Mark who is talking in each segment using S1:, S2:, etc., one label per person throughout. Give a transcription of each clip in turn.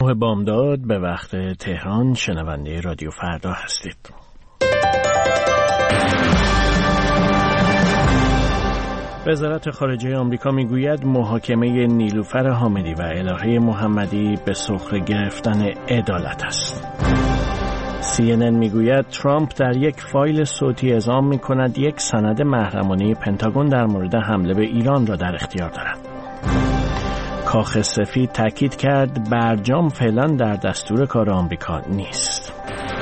S1: 9 بامداد به وقت تهران شنونده رادیو فردا هستید. وزارت خارجه آمریکا میگوید محاکمه نیلوفر حامدی و الهه محمدی به سخره گرفتن عدالت است. CNN میگوید ترامپ در یک فایل صوتی اعلام میکند یک سند محرمانه پنتاگون در مورد حمله به ایران را در اختیار دارد. کاخ سفید تاکید کرد برجام فعلا در دستور کار آمریکا نیست.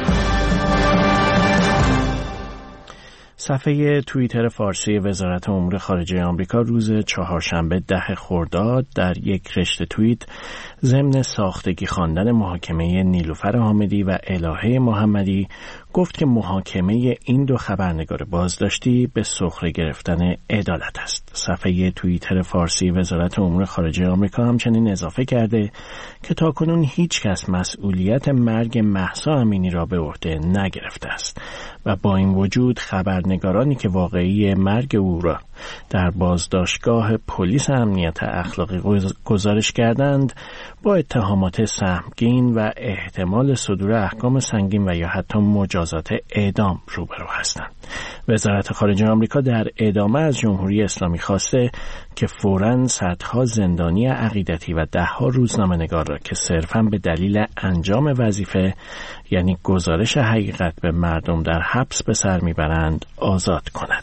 S1: صفحه توییتر فارسی وزارت امور خارجه آمریکا روز چهارشنبه 10 خرداد در یک رشته توییت ضمن ساختگی خواندن محاکمه نیلوفر حامدی و الهه محمدی گفت که محاکمه این دو خبرنگار بازداشتی به سخره گرفتن عدالت است. صفحه توییتر فارسی وزارت امور خارجه آمریکا همچنین اضافه کرده که تاکنون هیچ کس مسئولیت مرگ مهسا امینی را به عهده نگرفته است و با این وجود خبرنگارانی که واقعی مرگ او را در بازداشتگاه پلیس امنیت اخلاقی گزارش کردند با اتهامات سهمگین و احتمال صدور احکام سنگین و یا حتی مجازات اعدام روبرو هستند. وزارت خارجه آمریکا در ادامه از جمهوری اسلامی خواسته که فوراً صدها زندانی عقیدتی و دهها روزنامه‌نگار را که صرفاً به دلیل انجام وظیفه یعنی گزارش حقیقت به مردم در حبس به سر میبرند آزاد کند.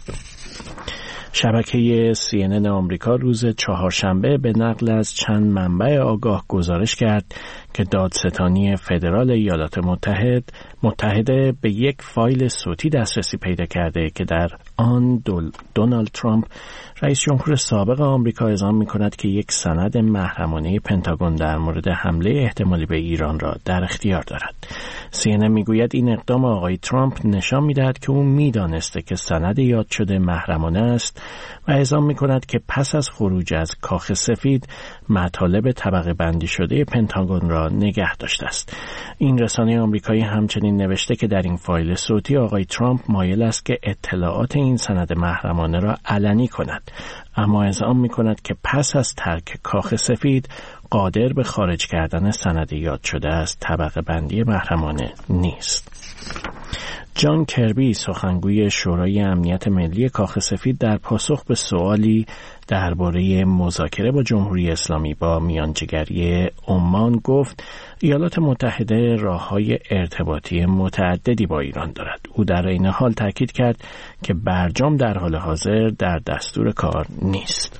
S1: شبکه CNN آمریکا روز چهارشنبه به نقل از چند منبع آگاه گزارش کرد که دادستانی فدرال ایالات متحده به یک فایل صوتی دسترسی پیدا کرده که در آن دونالد ترامپ رئیس جمهور سابق آمریکا اعلام می‌کند که یک سند محرمانه پنتاگون در مورد حمله احتمالی به ایران را در اختیار دارد. CNN میگوید این اقدام آقای ترامپ نشان می‌دهد که او می‌دانسته که سند یاد شده محرمانه است و اعلام می‌کند که پس از خروج از کاخ سفید مطالب طبقه بندی شده پنتاگون را نگه داشته است. این رسانه آمریکایی همچنین نوشته که در این فایل صوتی آقای ترامپ مایل است که اطلاعات این سند محرمانه را علنی کند، اما اعلام می‌کند که پس از ترک کاخ سفید قادر به خارج کردن سند یاد شده از طبقه بندی محرمانه نیست. جان کربی سخنگوی شورای امنیت ملی کاخ سفید در پاسخ به سوالی درباره مذاکره با جمهوری اسلامی با میانجیگری عمان گفت ایالات متحده راه‌های ارتباطی متعددی با ایران دارد. او در این حال تاکید کرد که برجام در حال حاضر در دستور کار نیست.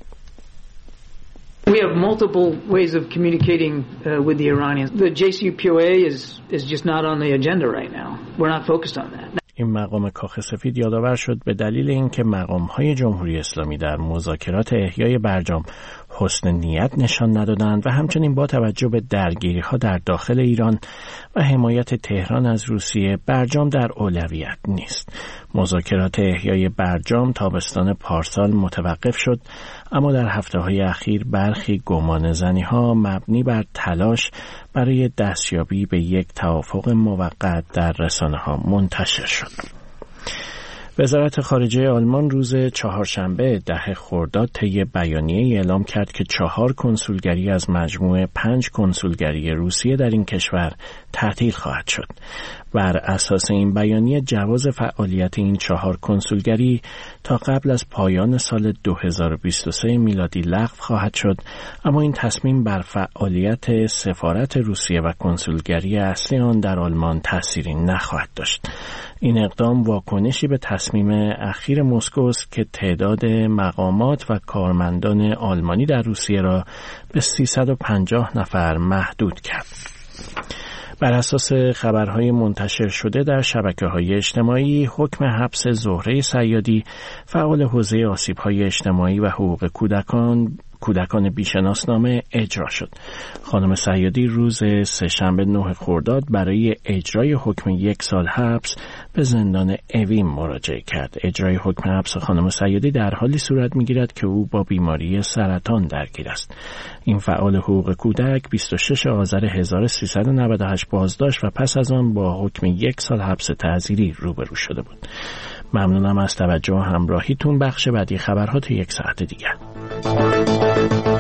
S2: We have multiple ways of communicating with the Iranians. The JCPOA is just not on the agenda right now. We're not focused on that.
S1: این مقام کاخ سفید یادآور شد به دلیل اینکه مقام‌های جمهوری اسلامی در مذاکرات احیای برجام حسن نیت نشان ندادند و همچنین با توجه به درگیری‌ها در داخل ایران و حمایت تهران از روسیه برجام در اولویت نیست. مذاکرات احیای برجام تابستان پارسال متوقف شد، اما در هفته‌های اخیر برخی گمانه‌زنی‌ها مبنی بر تلاش برای دستیابی به یک توافق موقت در رسانه‌ها منتشر شد. وزارت خارجه آلمان روز چهارشنبه 10 خرداد طی بیانیه‌ای اعلام کرد که 4 کنسولگری از مجموع 5 کنسولگری روسیه در این کشور تعطیل خواهد شد. بر اساس این بیانیه جواز فعالیت این 4 کنسولگری تا قبل از پایان سال 2023 میلادی لغو خواهد شد، اما این تصمیم بر فعالیت سفارت روسیه و کنسولگری اصلی آن در آلمان تأثیری نخواهد داشت. این اقدام واکنشی به تصمیم اخیر مسکو است که تعداد مقامات و کارمندان آلمانی در روسیه را به 350 نفر محدود کرد. بر اساس خبرهای منتشر شده در شبکه‌های اجتماعی، حکم حبس زهره صیادی فعال حوزه آسیب‌های اجتماعی و حقوق کودکان بیشناسنامه اجرا شد. خانم صیادی روز سه‌شنبه 9 خرداد برای اجرای حکم 1 سال حبس به زندان اوین مراجعه کرد. اجرای حکم حبس خانم صیادی در حالی صورت می‌گیرد که او با بیماری سرطان درگیر است. این فعال حقوق کودک 26 آذر 1398 بازداشت و پس از آن با حکم 1 سال حبس تعزیری روبرو شده بود. ممنونم از توجه و همراهیتون. بخش بعدی خبرها تا 1 ساعت دیگر.